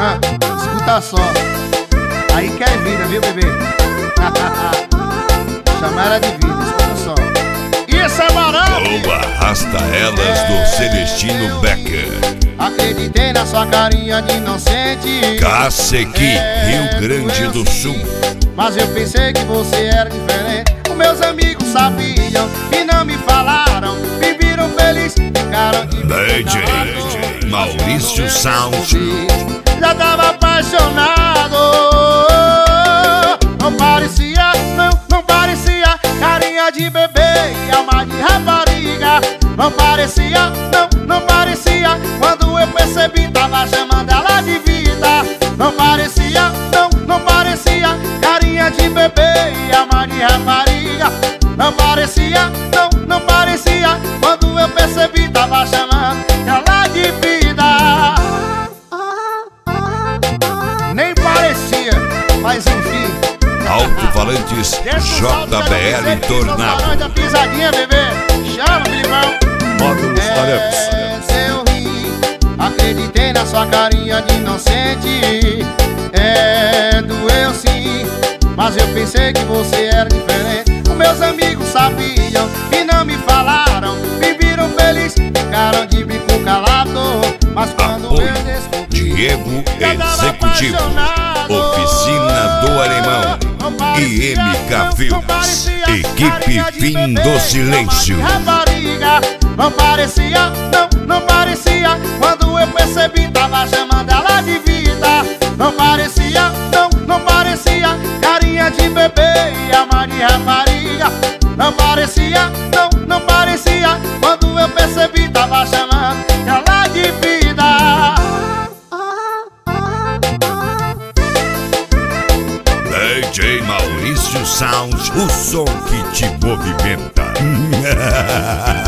Escuta só. Aí quer vida, viu, bebê? Chama ela de vida, escuta só. Isso é barato! Boa, arrasta elas do Celestino Becker. Acreditei na sua carinha de inocente. Cacequi, Rio Grande do Sul. Mas eu pensei que você era diferente. Os meus amigos sabiam e não me falaram. Me viram feliz, ficaram de DJ Maurício Sound. Já tava apaixonado. Não parecia, não parecia carinha de bebê e alma de rapariga. Não parecia, não parecia. Quando eu percebi, tava chamando ela de vida. Não parecia, não parecia carinha de bebê e alma de rapariga. Não parecia, não parecia. Quando eu percebi, tava chamando ela de vida. Nem parecia, mas enfim. Alto-falantes JBL Tornado. Da pisadinha, bebê. Chama, Filipão. Módulos Areps. Eu ri, acreditei na sua carinha de inocente. Doeu sim, mas eu pensei que você era diferente. Os meus amigos sabiam e não me falaram. Me viram feliz, ficaram de bico calado. Mas quando Apoio eu descobri, Diego Executivo, Oficina do Alemão e MK Filmes, Equipe Fim do Silêncio. Não parecia, não parecia. Quando eu percebi, tava chamando ela de vida. Não parecia, não parecia carinha de bebê e alma de rapariga. Não parecia, não parecia. Quando eu percebi, tava chamando ela de vida. DJ Maurício Sound, o som que te movimenta.